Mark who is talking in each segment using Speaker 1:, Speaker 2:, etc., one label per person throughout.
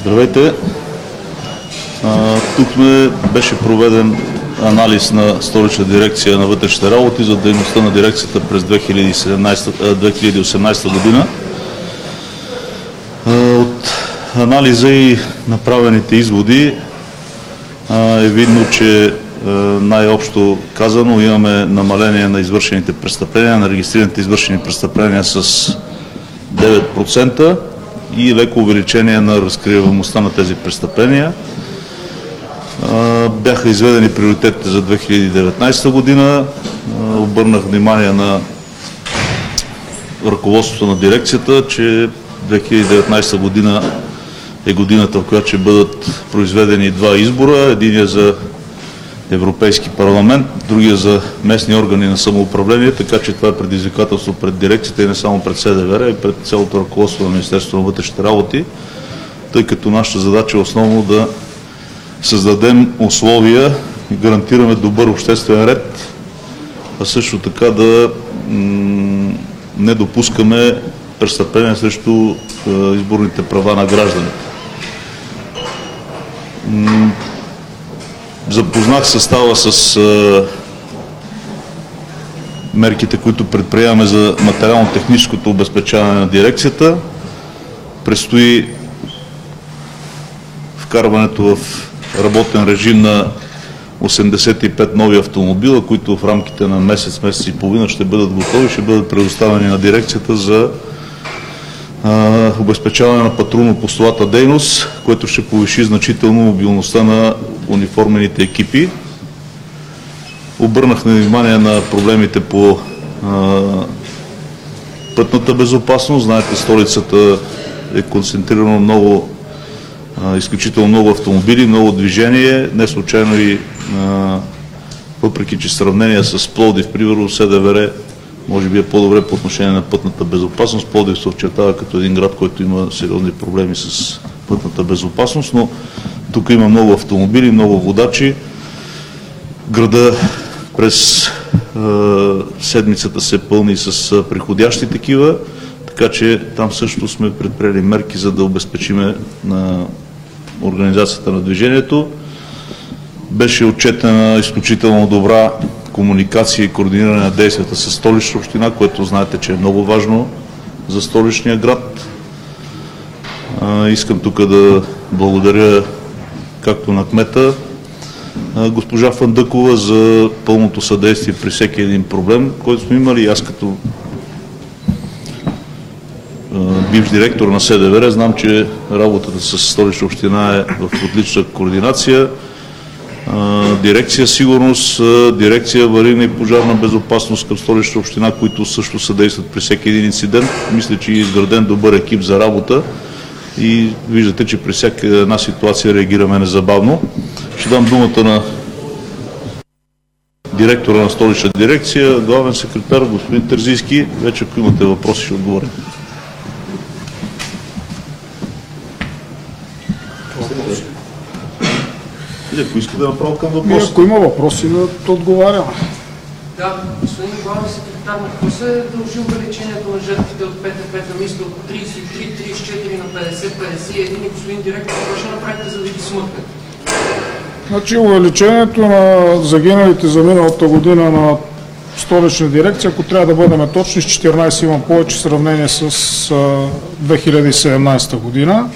Speaker 1: Здравейте! Тук беше проведен анализ на Столична дирекция на вътрешните работи за дейността на дирекцията през 2018 година. От анализа и направените изводи е видно, че най-общо казано имаме намаление на извършените престъпления, на регистрираните извършени престъпления с 9% и леко увеличение на разкриваемостта на тези престъпления. Бяха изведени приоритетите за 2019 година. Обърнах внимание на ръководството на дирекцията, че 2019 година е годината, в която ще бъдат произведени два избора. Единият за Европейски парламент, другия за местни органи на самоуправление, така че това е предизвикателство пред дирекцията и не само пред СДВР, а и пред цялото ръководство на Министерството на вътрешните работи, тъй като нашата задача е основно да създадем условия и гарантираме добър обществен ред, а също така да не допускаме престъпления срещу изборните права на гражданите. Запознах състава с мерките, които предприемаме за материално-техническото обезпечаване на дирекцията. Предстои вкарването в работен режим на 85 нови автомобила, които в рамките на месец и половина ще бъдат готови, ще бъдат предоставени на дирекцията за обезпечаване на патрулно-постовата дейност, което ще повиши значително мобилността на униформените екипи. Обърнахме внимание на проблемите по пътната безопасност. Знаете, столицата е концентрирано изключително много автомобили, много движение. Не случайно и въпреки че сравнение с Пловдив, примерно СДВР може би е по-добре по отношение на пътната безопасност. Пловдив се очертава като един град, който има сериозни проблеми с пътната безопасност, но тук има много автомобили, много водачи. Града през седмицата се пълни с приходящи такива, така че там също сме предприели мерки, за да обезпечиме на организацията на движението. Беше отчетена изключително добра комуникация и координиране на действията с Столична община, което знаете, че е много важно за столичния град. Искам тук да благодаря както на кмета госпожа Фандъкова за пълното съдействие при всеки един проблем, който сме имали. Аз като бивш директор на СДВР знам, че работата с Столична община е в отлична координация. Дирекция сигурност, дирекция аварийна и пожарна безопасност към Столична община, които също съдействат при всеки един инцидент. Мисля, че е изграден добър екип за работа и виждате, че при всяка една ситуация реагираме незабавно. Ще дам думата на директора на Столична дирекция, главен секретар господин Терзийски. Вече ако имате въпроси, ще отговорим. Ако иска да направя към въпроси.
Speaker 2: Ако има въпроси, да отговарям.
Speaker 3: Да, господин главен секретар, на какво се дължи увеличението на жертвите от ПТП на мисля от 33-34 на 50-51 и господин директор, какво ще направите, за да ги смъкнете?
Speaker 2: Значи увеличението на загиналите за миналата година на Столична дирекция, ако трябва да бъдем точни, с 14 има повече в сравнение с 2017 година.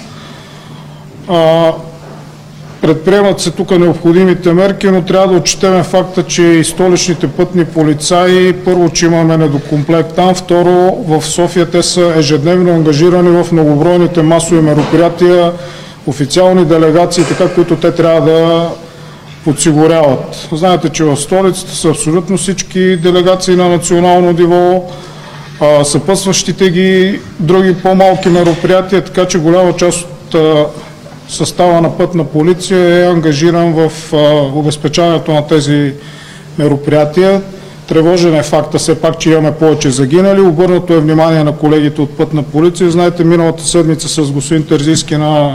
Speaker 2: Предприемат се тук необходимите мерки, но трябва да отчетем факта, че и столичните пътни полицаи, първо, че имаме недокомплект там, второ, в София те са ежедневно ангажирани в многобройните масови мероприятия, официални делегации, така, които те трябва да подсигуряват. Знаете, че в столицата са абсолютно всички делегации на национално ниво, съпътстващите ги други по-малки мероприятия, така че голяма част от състава на пътна полиция е ангажиран в обезпечаването на тези мероприятия. Тревожен е факта все пак, че имаме повече загинали. Обърнато е внимание на колегите от пътна полиция. Знаете, миналата седмица с господин Терзийски на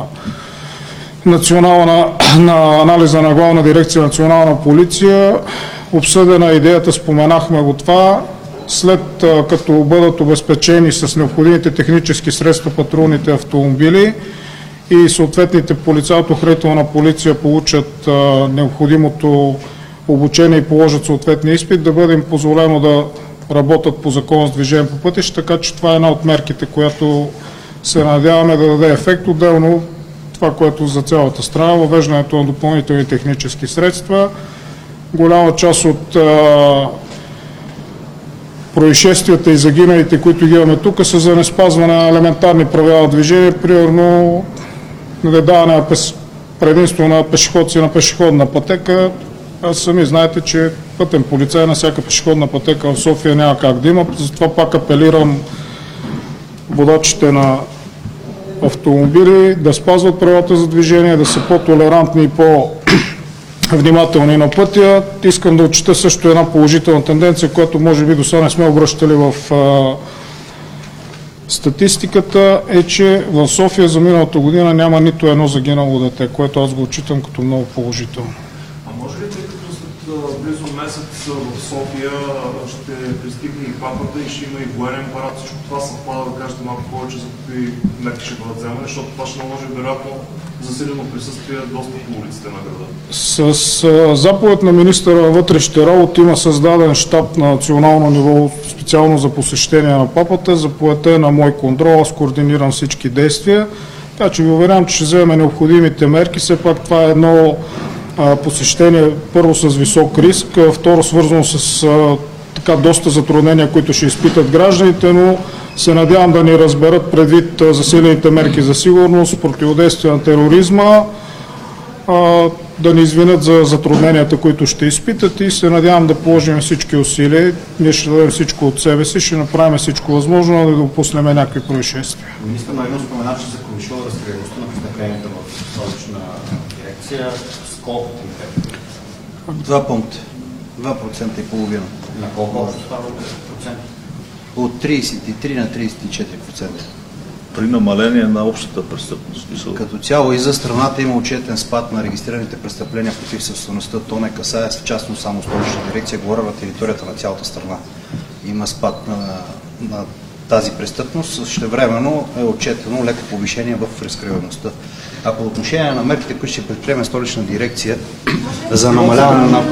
Speaker 2: анализа на Главна дирекция национална полиция обсъдена идеята, споменахме го това, след като бъдат обезпечени с необходимите технически средства патрулните автомобили и съответните полицаи от охранителна полиция получат необходимото обучение и положат съответния изпит, да бъде им позволено да работят по закон с движение по пътища, така че това е една от мерките, която се надяваме да даде ефект. Отделно това, което за цялата страна, въвеждането на допълнителни технически средства. Голяма част от происшествията и загиналите, които ги имаме тук, са за неспазване на елементарни правила на движение, примерно недаване на предимство на пешеходци на пешеходна пътека. Сами знаете, че пътен полицай на всяка пешеходна пътека в София няма как да има, затова пак апелирам водачите на автомобили да спазват правилата за движение, да са по-толерантни и по-внимателни на пътя. Искам да отчита също една положителна тенденция, която може би до сега не сме обръщали в статистиката, е, че в София за миналата година няма нито едно загинало дете, което аз го отчитам като много положително.
Speaker 4: А може ли, тъй като след близо месец в София ще пристигне и папата и ще има и военен парад, всичко това съвпада, да кажете малко повече за какви мерки ще бъдат вземани, защото това ще наложи вероятно засилено присъствие доста по улиците на града.
Speaker 2: С заповед на министъра на вътрешните работи има създаден щаб на национално ниво специално за посещение на папата. Заповедта е на мой контрол, аз координирам всички действия. Така че ви уверявам, че ще вземем необходимите мерки. Все пак това е едно посещение, първо с висок риск, второ свързано с така доста затруднения, които ще изпитат гражданите, но се надявам да ни разберат предвид засилените мерки за сигурност, противодействие на тероризма, да ни извинят за затрудненията, които ще изпитат, и се надявам да положим всички усилия. Ние ще дадем всичко от себе си, ще направим всичко възможно да допуснем някакви происшествия.
Speaker 5: Министър Маринов спомена, че се повишила разкриваемостта на престъпленията в Столична дирекция. С колко конкретно?
Speaker 6: 2 пункта. 2,5%.
Speaker 5: На колко общо става процент?
Speaker 6: От 33 на 34%.
Speaker 1: При намаление на общата престъпност.
Speaker 6: Като цяло и за страната има отчетен спад на регистрираните престъпления против собствеността. То не касае в частност само Столична дирекция, говоря на територията на цялата страна. Има спад на тази престъпност, същевременно е отчетено леко повишение в разкриваемостта. А по отношение на мерките, които ще предприеме Столична дирекция за намаляване на...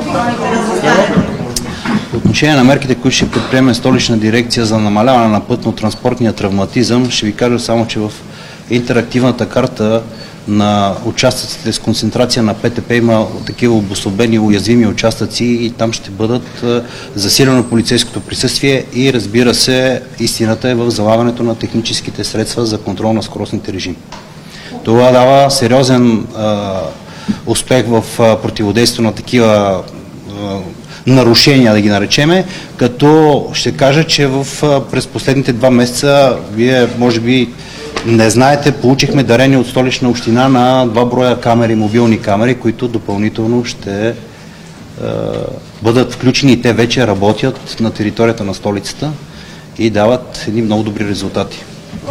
Speaker 6: По отношение на мерките, които ще предприеме Столична дирекция за намаляване на пътно-транспортния травматизъм, ще ви кажа само, че в интерактивната карта на участъците с концентрация на ПТП има такива обособени уязвими участъци и там ще бъдат засилено полицейското присъствие и, разбира се, истината е в залагането на техническите средства за контрол на скоростните режими. Това дава сериозен успех в противодействие на такива нарушения, да ги наречеме, като ще кажа, че през последните 2 месеца, вие може би не знаете, получихме дарение от Столична община на 2 броя камери, мобилни камери, които допълнително ще бъдат включени и те вече работят на територията на столицата и дават едни много добри резултати.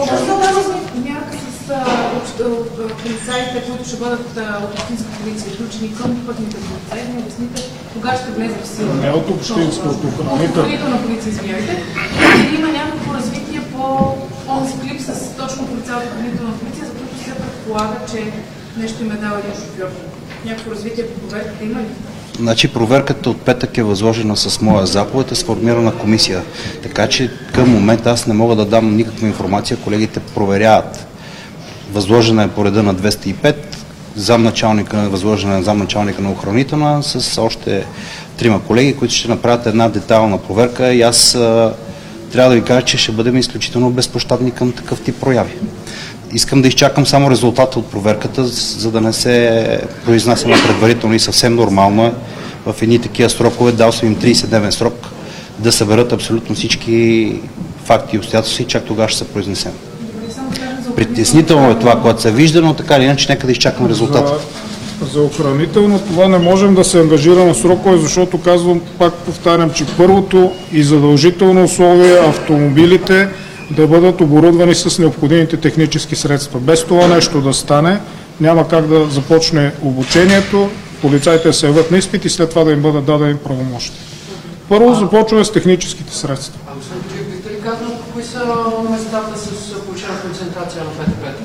Speaker 7: Полицаите, които ще бъдат от общинска полиция, включени към пътните полицаи, да ми обясните кога ще влезе в сила.
Speaker 2: Не от общинска, от
Speaker 7: охранителна полиция, извинявайте. Или има някакво развитие по този клип с точно полицай от охранителна полиция, за които се предполага, че нещо им е дал един шофьор. Някакво развитие по проверката има ли?
Speaker 6: Значи проверката от петък е възложена с моя заповед, е сформирана комисия. Така че към момента аз не мога да дам никаква информация, колегите проверяват. Възложена е по реда на 205, възложена е замначалника на охранителна с още 3 колеги, които ще направят една детайлна проверка и аз трябва да ви кажа, че ще бъдем изключително безпощадни към такъв тип прояви. Искам да изчакам само резултата от проверката, за да не се произнасяме предварително и съвсем нормално е в едни такива срокове. Дал съм им 30-дневен срок да съберат абсолютно всички факти и обстоятелства и чак тогава ще се произнесем. Притеснително е това, което се вижда, но така или иначе нека да изчакам резултата.
Speaker 2: За охранително това не можем да се ангажираме срокове, защото казвам, пак повтарям, че първото и задължително условие автомобилите да бъдат оборудвани с необходимите технически средства. Без това нещо да стане, няма как да започне обучението, полицаите се явят на изпит и след това да им бъдат дадени правомощи. Първо започваме с техническите средства.
Speaker 3: Бихте ли казали кои са местата с повишена концентрация на ПТП?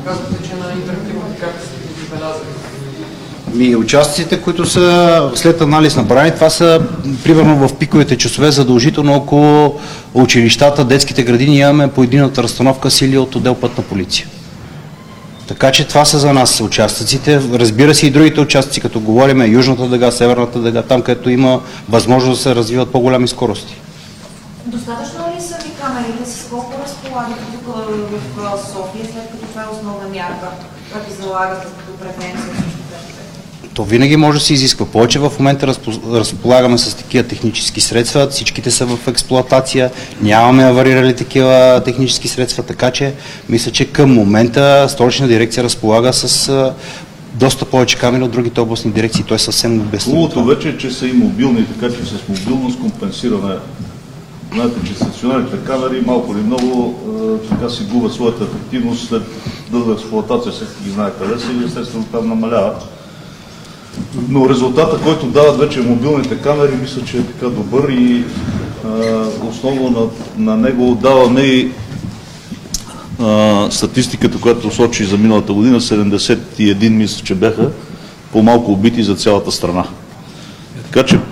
Speaker 3: Казвате, че на интерактивната карта сте ги забелязали.
Speaker 6: Участъците, които са след анализ направени, това са примерно в пиковите часове задължително около училищата, детските градини имаме по едината разстановка сили от отдел Пътна полиция. Така че това са за нас участъците. Разбира се и другите участъци, като говорим Южната дъга, Северната дъга, там където има възможност да се развиват по-голями скорости.
Speaker 8: Достатъчно ли са ви камерите, с колко разполагате тук в София, след като това е основна мярка, която залагате като превенция срещу ПТП?
Speaker 6: То винаги може да се изисква повече. В момента разполагаме с такива технически средства, всичките са в експлоатация, нямаме аварирали такива технически средства, така че мисля, че към момента Столична дирекция разполага с доста повече камери от другите областни дирекции. Той е съвсем обяснимо.
Speaker 1: Хубавото вече е, че са и мобилни, така че с мобилност компенсираме. Знаете, че стационарните камери малко или много така си губят своята ефективност след дълга експлоатация, всеки ги знае къде са и естествено там намалява. Но резултата, който дават вече мобилните камери, мисля, че е така добър и основно на него даваме и статистиката, която сочи за миналата година, 71 мисля, че бяха по-малко убити за цялата страна. Така че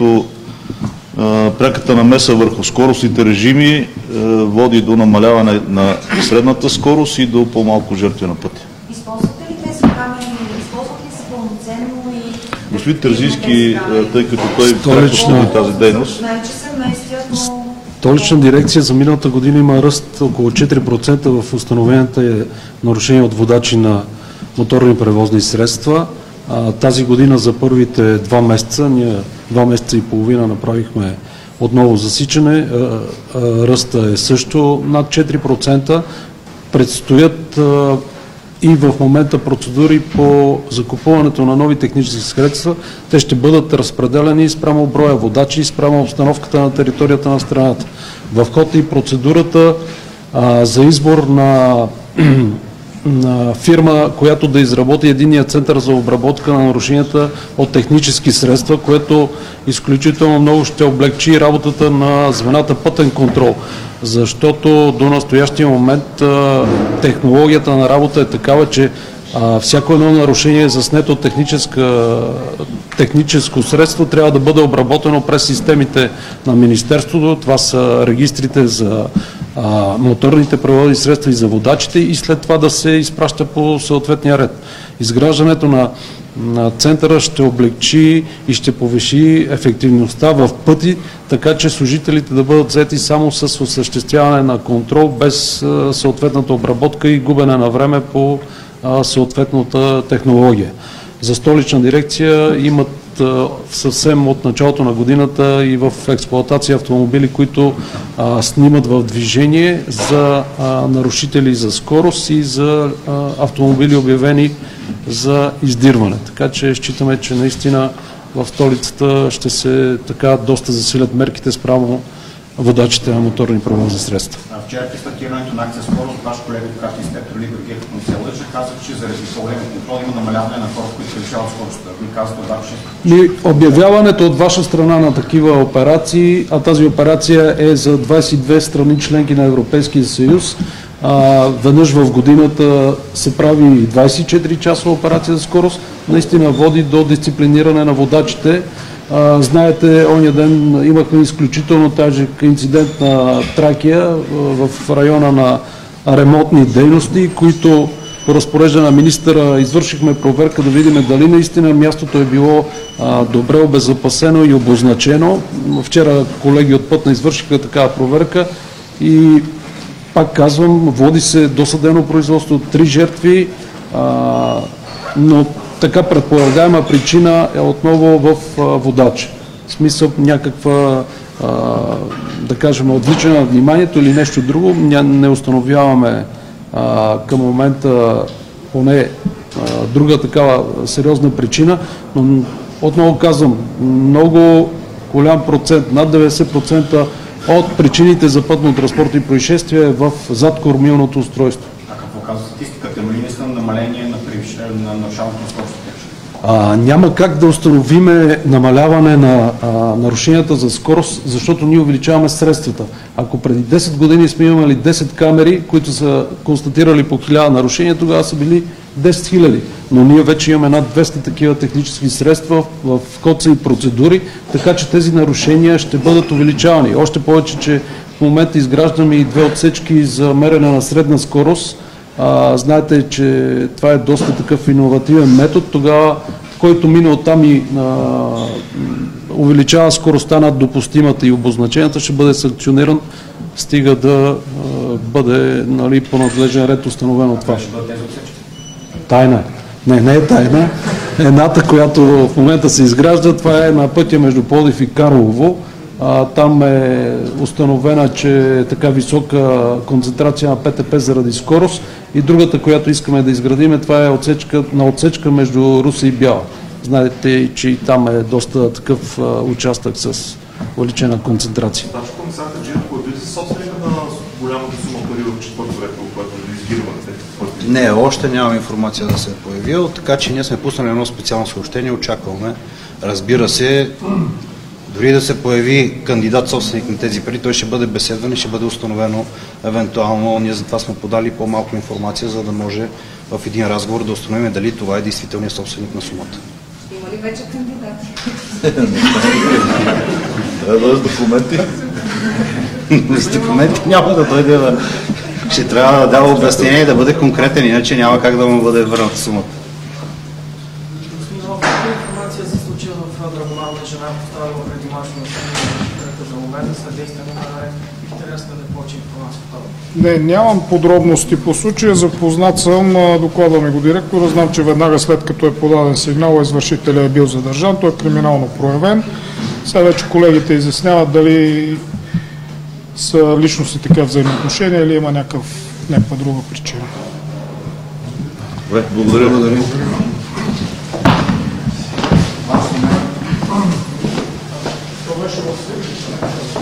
Speaker 1: пряката намеса върху скоростните режими води до намаляване на средната скорост и до по-малко жертви на пътя.
Speaker 8: Използвате ли тези камери, използват ли се пълноценно и...
Speaker 1: Господин Терзийски, тъй като той пряко тази дейност.
Speaker 8: Знае, че се местят, но...
Speaker 9: Столична дирекция за миналата година има ръст около 4% в установените нарушения от водачи на моторни превозни средства. Тази година за първите 2 месеца, ние 2 месеца и половина направихме отново засичане. Ръста е също над 4%. Предстоят и в момента процедури по закупуването на нови технически средства. Те ще бъдат разпределени спрямо броя водачи и спрямо обстановката на територията на страната. В ход е и процедурата за избор на фирма, която да изработи единния център за обработка на нарушенията от технически средства, което изключително много ще облегчи работата на звената пътен контрол, защото до настоящия момент технологията на работа е такава, че всяко едно нарушение заснето от техническо средство трябва да бъде обработено през системите на Министерството. Това са регистрите за моторните превозни средства и за водачите и след това да се изпраща по съответния ред. Изграждането на центъра ще облегчи и ще повиши ефективността в пъти, така че служителите да бъдат взети само с осъществяване на контрол, без съответната обработка и губене на време по съответната технология. За Столична дирекция имат съвсем от началото на годината и в експлоатация автомобили, които снимат в движение за нарушители за скорост и за автомобили обявени за издирване. Така че считаме, че наистина в столицата ще се така доста засилят мерките спрямо водачите на моторни превозни средства.
Speaker 5: Вчера при стартирането на акция скорост, ваш колега от инспектор Лигор Гехов не се лъжа, казах, че заради по-голям контрол има намаляване на хората, които превишават скоростта. Ви казвате обаче...
Speaker 9: Обявяването от ваша страна на такива операции, а тази операция е за 22 страни членки на Европейския съюз, веднъж в годината се прави 24-часова операция за скорост, наистина води до дисциплиниране на водачите. Знаете, ония ден имахме изключително тежък инцидент на Тракия в района на ремонтни дейности, които по разпореждане на министъра извършихме проверка да видим дали наистина мястото е било добре обезопасено и обозначено. Вчера колеги от Пътна извършиха такава проверка и пак казвам, води се досъдебно производство от 3 жертви, но така предполагаема причина е отново в водача. В смисъл някаква, да кажем, отвличане на вниманието или нещо друго. Не установяваме към момента поне друга такава сериозна причина, но отново казвам, много голям процент, над 90% от причините за пътно-транспортни происшествия е в задкормилното устройство.
Speaker 5: А какво казва статистиката? Има ли наистина намаление на нарушаването на скоростта?
Speaker 9: Няма как да установиме намаляване на нарушенията за скорост, защото ние увеличаваме средствата. Ако преди 10 години сме имали 10 камери, които са констатирали по 1000 нарушения, тогава са били 10 000. Но ние вече имаме над 200 такива технически средства в ход са и процедури, така че тези нарушения ще бъдат увеличавани. Още повече, че в момента изграждаме и 2 отсечки за мерене на средна скорост. Знаете, че това е доста такъв иновативен метод. Тогава, който мине оттам и увеличава скоростта над допустимата и обозначената, ще бъде санкциониран, стига да бъде по надлежен ред установено това. Тайна. Не е тайна. Едната, която в момента се изгражда, това е на пътя между Пловдив и Карлово. Там е установена, че е така висока концентрация на ПТП заради скорост, и другата, която искаме да изградим, това е отсечка между Русе и Бяла. Знаете, че и там е доста такъв участък с увеличена концентрация.
Speaker 4: Значи комисарът Хаджиев появи се собственика на голямата сума пари в четвърто ветро, което реализираме?
Speaker 6: Не, още нямам информация да се е появил, така че ние сме пуснали едно специално съобщение, очакваме. Разбира се, дори да се появи кандидат собственик на тези пари, той ще бъде беседван и ще бъде установено евентуално. Ние затова сме подали по-малко информация, за да може в един разговор да установим дали това е действителният собственик на сумата.
Speaker 8: Има ли вече кандидати?
Speaker 1: Трябва да дойде с документи.
Speaker 6: С документи няма да дойде. Ще трябва да дава обяснение и да бъде конкретен, иначе няма как да му бъде върната сумата.
Speaker 3: Информация за случая в Драгоман, жена поставила преди мач на за момента съдействие на МВР. Интересно да получи информация.
Speaker 2: Не, нямам подробности по случая. Запознат съм, докладва ми го директора. Знам, че веднага след като е подаден сигнал, извършителят е бил задържан. Той е криминално проявен. Сега вече колегите изясняват дали са личностни така взаимоотношения или има някаква друга причина.
Speaker 1: Добре, благодаря.
Speaker 2: Това беше